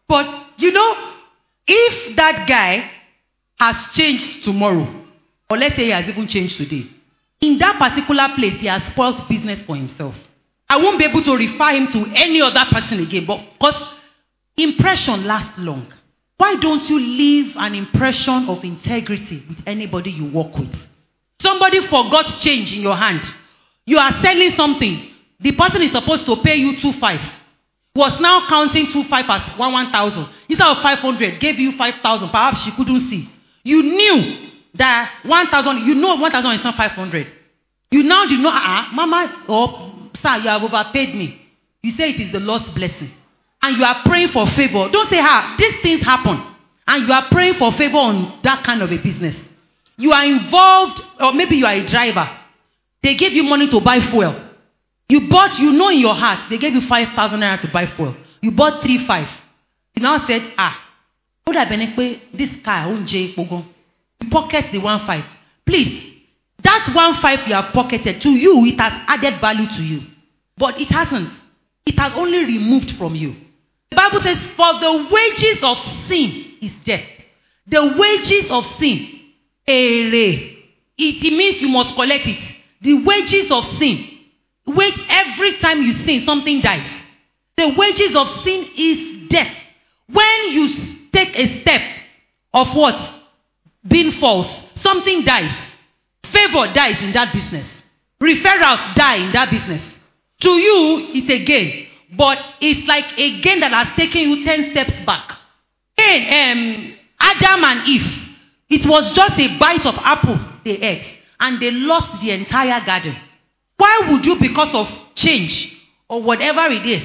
But, you know, if that guy has changed tomorrow, or let's say he has even changed today, in that particular place, he has spoiled business for himself. I won't be able to refer him to any other person again, but because impression lasts long. Why don't you leave an impression of integrity with anybody you work with? Somebody forgot change in your hand. You are selling something. The person is supposed to pay you two five. Was now counting two five as one one thousand. Instead of five hundred, gave you five thousand. Perhaps she couldn't see. You knew that one thousand, you know one thousand is not five hundred. You now do not, ah, mama, or sir, you have overpaid me. You say it is the Lord's blessing. And you are praying for favor. Don't say, ah, these things happen. And you are praying for favor on that kind of a business. You are involved, or maybe you are a driver. They gave you money to buy fuel. You bought, you know in your heart, they gave you five thousand naira to buy fuel. You bought three five. You now said, ah, would I benefit this car? You pocket the one five. Please, that one five you have pocketed, to you, it has added value to you. But it hasn't. It has only removed from you. The Bible says, for the wages of sin is death. The wages of sin, ere. It, it means you must collect it. The wages of sin. Wait, every time you sin, something dies. The wages of sin is death. When you take a step of what? Being false, something dies. Favor dies in that business. Referrals die in that business. To you, it's a gain. But it's like a gain that has taken you ten steps back. Again, um, Adam and Eve, it was just a bite of apple they ate. And they lost the entire garden. Why would you, because of change or whatever it is,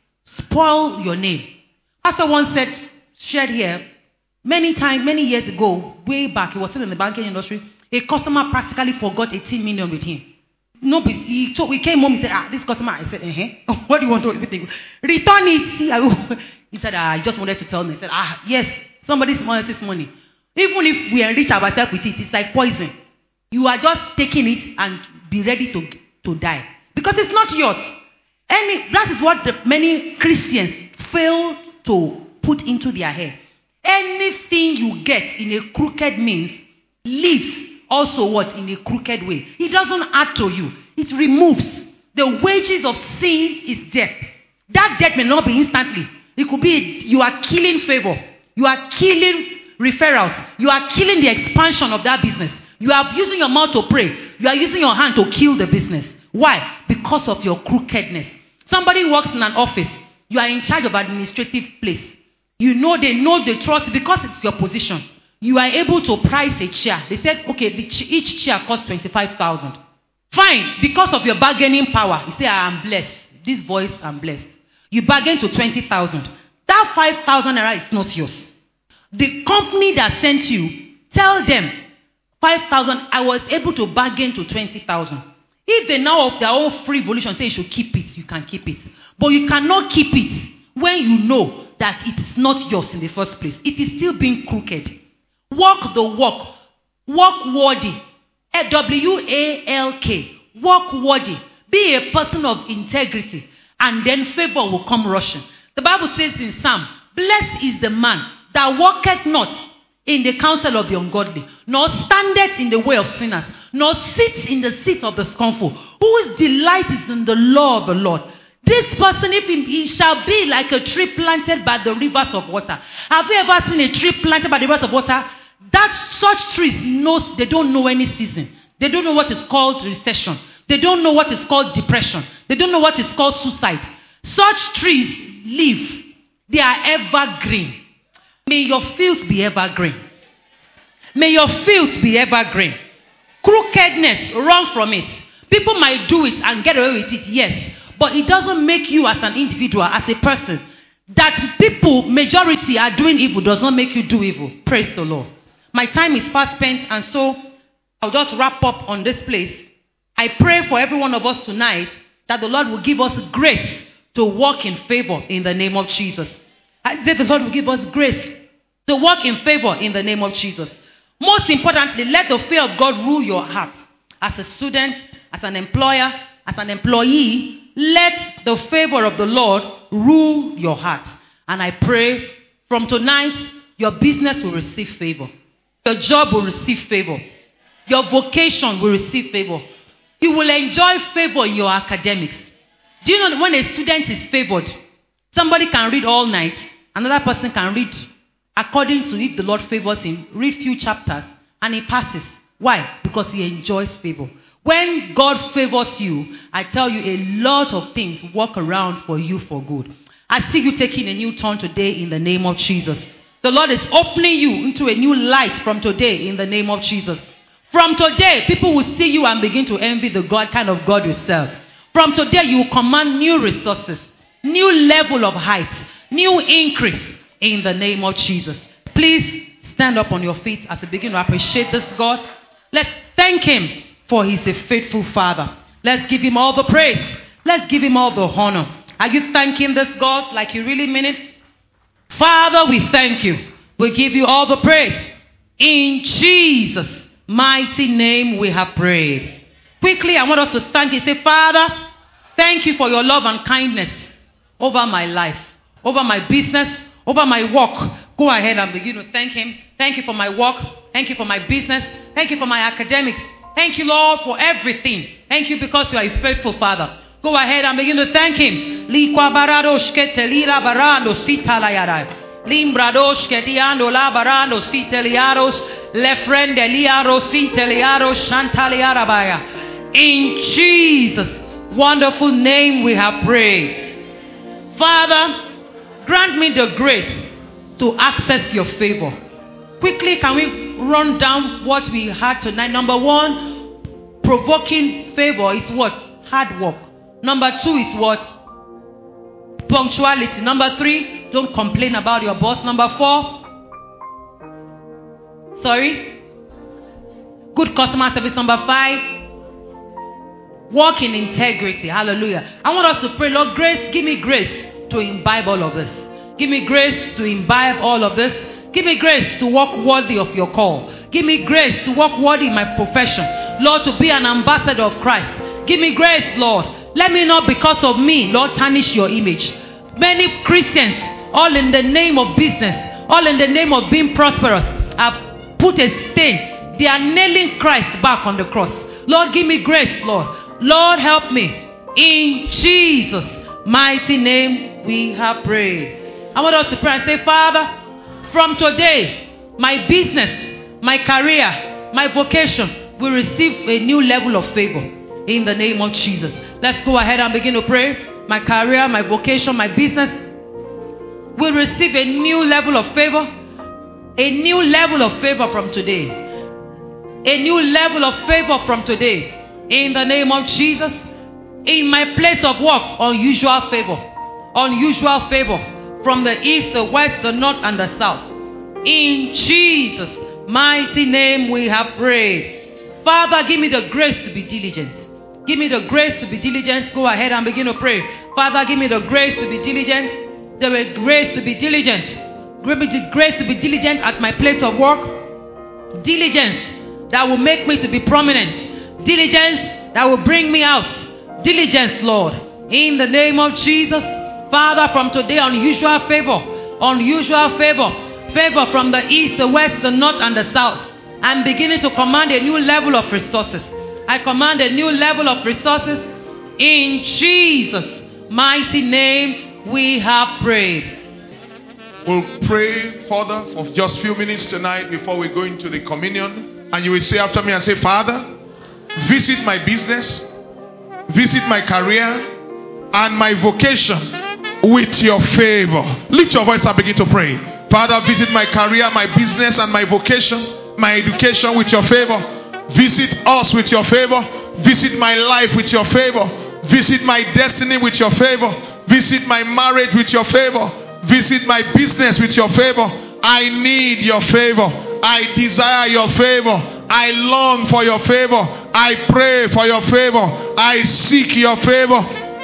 spoil your name? Pastor once said, shared here, many times, many years ago, way back, he was still in the banking industry, a customer practically forgot eighteen million with him. No, he, told, he came home and said, ah, this customer, I said, uh-huh. What do you want to do? Return it. He said, ah, I just wanted to tell me. I said, ah, yes, somebody's money is money. Even if we enrich ourselves with it, it's like poison. You are just taking it and be ready to, to die. Because it's not yours. Any, that is what the, many Christians fail to put into their head. Anything you get in a crooked means leaves also what? In a crooked way. It doesn't add to you. It removes. The wages of sin is death. That death may not be instantly. It could be you are killing favor. You are killing referrals. You are killing the expansion of that business. You are using your mouth to pray. You are using your hand to kill the business. Why? Because of your crookedness. Somebody works in an office. You are in charge of administrative place. You know they know the trust because it's your position. You are able to price a chair. They said, okay, the ch- each chair costs twenty-five thousand. Fine. Because of your bargaining power. You say, I am blessed. This voice, I'm blessed. You bargain to twenty thousand. That five thousand naira is not yours. The company that sent you, tell them, five thousand, I was able to bargain to twenty thousand. If they now of their own free volition say you should keep it, you can keep it. But you cannot keep it when you know that it is not yours in the first place. It is still being crooked. Walk the walk. Walk worthy. W A L K. Walk worthy. Be a person of integrity. And then favor will come rushing. The Bible says in Psalm, blessed is the man that walketh not in the counsel of the ungodly, nor standeth in the way of sinners, nor sits in the seat of the scornful, whose delight is in the law of the Lord. This person, if he, he shall be like a tree planted by the rivers of water. Have you ever seen a tree planted by the rivers of water? That such trees knows they don't know any season. They don't know what is called recession. They don't know what is called depression. They don't know what is called suicide. Such trees live. They are evergreen. May your fields be evergreen. May your fields be evergreen. Crookedness, run from it. People might do it and get away with it, yes. But it doesn't make you as an individual, as a person. That people, majority, are doing evil does not make you do evil. Praise the Lord. My time is fast spent, and so I'll just wrap up on this place. I pray for every one of us tonight that the Lord will give us grace to walk in favor in the name of Jesus. I say the Lord will give us grace to walk in favor in the name of Jesus. Most importantly, let the fear of God rule your heart. As a student, as an employer, as an employee, let the favor of the Lord rule your heart. And I pray From tonight, your business will receive favor. Your job will receive favor. Your vocation will receive favor. You will enjoy favor in your academics. Do you know that when a student is favored, somebody can read all night, another person can read according to if the Lord favors him, read few chapters, and he passes. Why? Because he enjoys favor. When God favors you, I tell you, a lot of things work around for you for good. I see you taking a new turn today in the name of Jesus. The Lord is opening you into a new light from today in the name of Jesus. From today, people will see you and begin to envy the God kind of God you serve. From today, you will command new resources, new level of height, new increase in the name of Jesus. Please stand up on your feet as we begin to appreciate this God. Let's thank him for he's a faithful Father. Let's give him all the praise. Let's give him all the honor. Are you thanking this God like you really mean it? Father, we thank you. We give you all the praise. In Jesus' mighty name we have prayed. Quickly, I want us to stand here and say, Father, thank you for your love and kindness over my life, over my business, over my work. Go ahead and begin to thank him. Thank you for my work. Thank you for my business. Thank you for my academics. Thank you, Lord, for everything. Thank you because you are a faithful Father. Go ahead and begin to thank him. In Jesus' wonderful name we have prayed. Father, grant me the grace to access your favor. Quickly, can we run down what we had tonight? Number one, provoking favor is what? Hard work. Number two is what? Punctuality. Number three, don't complain about your boss. Number four, sorry, good customer service. Number five, walk in integrity. Hallelujah. I want us to pray, Lord, grace, give me grace to imbibe all of this. Give me grace to imbibe all of this. Give me grace to walk worthy of your call. Give me grace to walk worthy in my profession. Lord, to be an ambassador of Christ. Give me grace, Lord. Let me not, because of me, Lord, tarnish your image. Many Christians, all in the name of business, all in the name of being prosperous, have put a stain. They are nailing Christ back on the cross. Lord, give me grace, Lord. Lord, help me. In Jesus' mighty name we have prayed. I want us to pray and say, Father, from today, my business, my career, my vocation will receive a new level of favor. In the name of Jesus. Let's go ahead and begin to pray. My career, my vocation, my business will receive a new level of favor. A new level of favor from today. A new level of favor from today. In the name of Jesus. In my place of work, unusual favor. Unusual favor. From the east, the west, the north, and the south. In Jesus' mighty name we have prayed. Father, give me the grace to be diligent. Give me the grace to be diligent. Go ahead and begin to pray. Father, give me the grace to be diligent. The grace to be diligent. Give me the grace to be diligent at my place of work. Diligence that will make me to be prominent. Diligence that will bring me out. Diligence, Lord. In the name of Jesus. Father, from today, unusual favor. Unusual favor. Favor from the east, the west, the north, and the south. I'm beginning to command a new level of resources. I command a new level of resources. In Jesus' mighty name we have prayed. We'll pray further for just a few minutes tonight before we go into the communion. And you will say after me and say, Father, visit my business, visit my career, and my vocation with your favor. Lift your voice and begin to pray. Father, visit my career, my business, and my vocation, my education with your favor. Visit us with your favor. Visit my life with your favor. Visit my destiny with your favor. Visit my marriage with your favor. Visit my business with your favor. I need your favor. I desire your favor. I long for your favor. I pray for your favor. I seek your favor.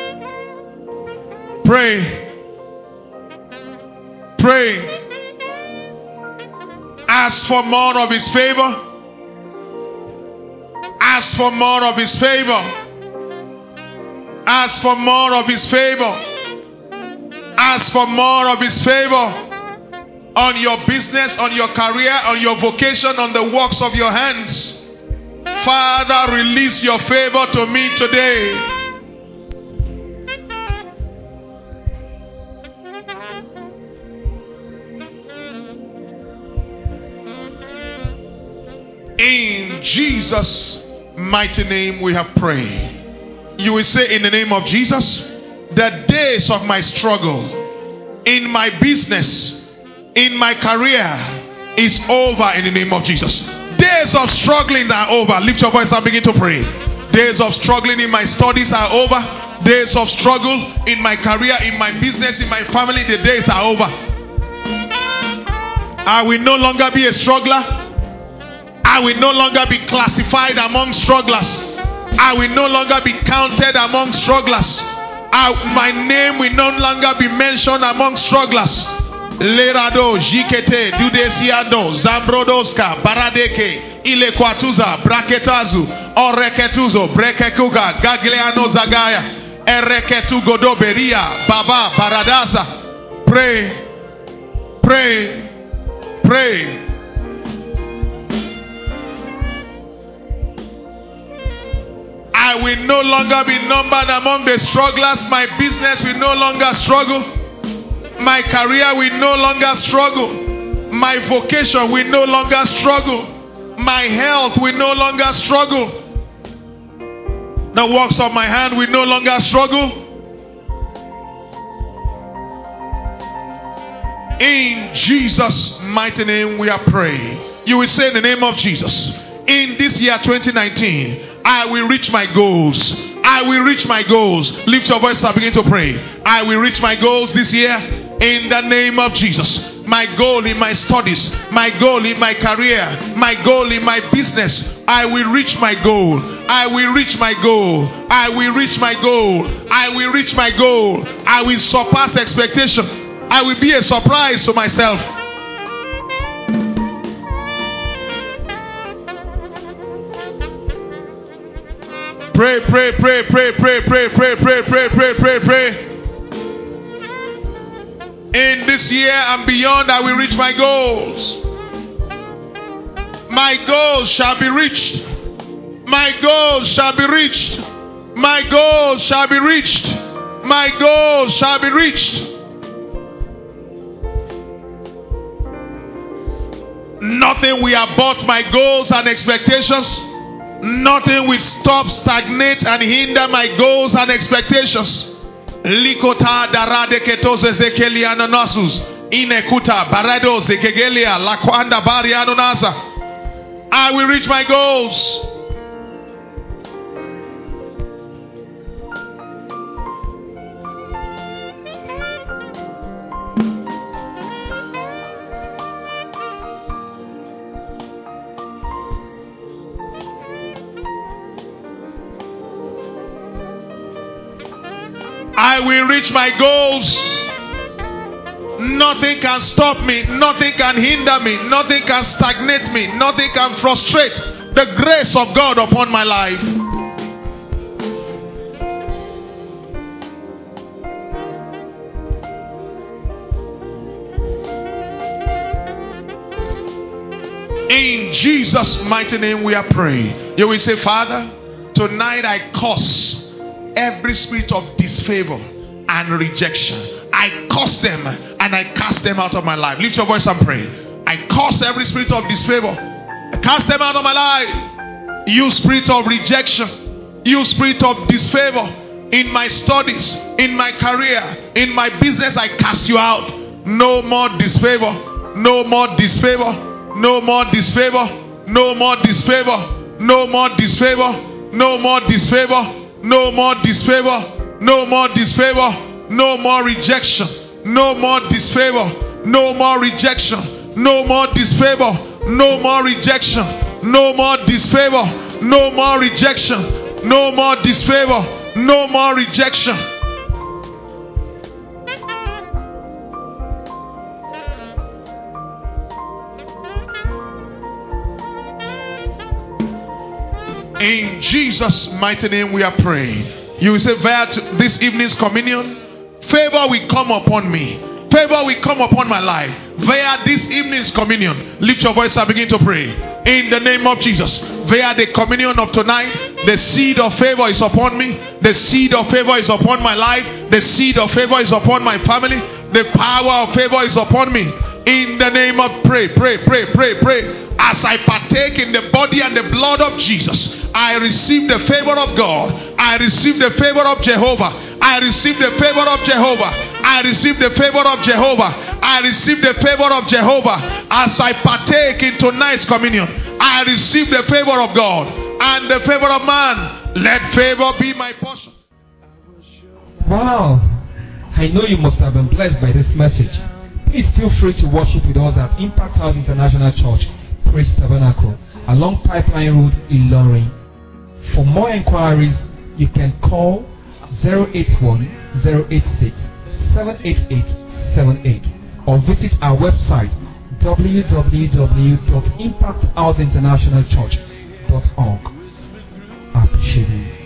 Pray. Pray. Ask for more of his favor. Ask for more of his favor. Ask for more of his favor. Ask for more of his favor. on your business, on your career, on your vocation, on the works of your hands. Father, release your favor to me today. In Jesus' mighty name we have prayed. You will say, in the name of Jesus, the days of my struggle in my business, in my career is over in the name of Jesus. Days of struggling are over. Lift your voice and begin to pray. Days of struggling in my studies are over. Days of struggle in my career, in my business, in my family, the days are over. I will no longer be a struggler. I will no longer be classified among strugglers. I will no longer be counted among strugglers. I, my name will no longer be mentioned among strugglers. Lerado, Jikete, Dudesiado, Zambrodoska, Baradeke, Ilekwatuza, Braketazu, Oreketuzo, Brekekuga, Gagliano Zagaya, Ereketugodo Beria, Baba, Baradaza. Pray, pray, pray. I will no longer be numbered among the strugglers. My business will no longer struggle. My career will no longer struggle. My vocation will no longer struggle. My health will no longer struggle. The works of my hand will no longer struggle. In Jesus' mighty name we are praying. You will say in the name of Jesus, in this year twenty nineteen, I will reach my goals. I will reach my goals. Lift your voice and begin to pray. I will reach my goals this year in the name of Jesus. My goal in my studies, my goal in my career, my goal in my business. I will reach my goal. I will reach my goal. I will reach my goal. I will reach my goal. I will surpass expectation. I will be a surprise to myself. Pray, pray, pray, pray, pray, pray, pray, pray, pray, pray, pray, pray. In this year and beyond, I will reach my goals. My goals shall be reached. My goals shall be reached. My goals shall be reached. My goals shall be reached. Nothing will abort my goals and expectations. Nothing will stop, stagnate, and hinder my goals and expectations. Likota darade ketose zekeli ananasus. Inekuta barado zekegelia lakwanda bari anonasa. I will reach my goals. I will reach my goals. Nothing can stop me. Nothing can hinder me. Nothing can stagnate me. Nothing can frustrate the grace of God upon my life. In Jesus' mighty name we are praying. You will say, Father, tonight I curse every spirit of disfavor and rejection. I curse them and I cast them out of my life. Lift your voice and pray. I curse every spirit of disfavor. I cast them out of my life. You spirit of rejection. You spirit of disfavor. In my studies, in my career, in my business, I cast you out. No more disfavor. No more disfavor. No more disfavor. No more disfavor. No more disfavor. No more disfavor. No more disfavor. No more disfavor. No more rejection. No more disfavor. No more rejection. No more disfavor. No more rejection. No more disfavor. No more rejection. No more disfavor. No more rejection. In Jesus' mighty name we are praying. You will say, via this evening's communion, favor will come upon me. Favor will come upon my life. via this evening's communion. Lift your voice and begin to pray. In the name of Jesus, via the communion of tonight, the seed of favor is upon me. The seed of favor is upon my life. The seed of favor is upon my family. The power of favor is upon me. In the name of pray, pray, pray, pray, pray. As I partake in the body and the blood of Jesus, I receive the favor of God. I receive the favor of Jehovah. I receive the favor of Jehovah. I receive the favor of Jehovah. I receive the favor of Jehovah. As I partake in tonight's communion, I receive the favor of God and the favor of man. Let favor be my portion. Wow. I know you must have been blessed by this message. Please feel free to worship with us at Impact House International Church, Praise Tabernacle, along Pipeline Road, Ilorin. For more inquiries, you can call zero eight one, zero eight six, seven eight eight seven eight or visit our website w w w dot impact house international church dot org. I appreciate you.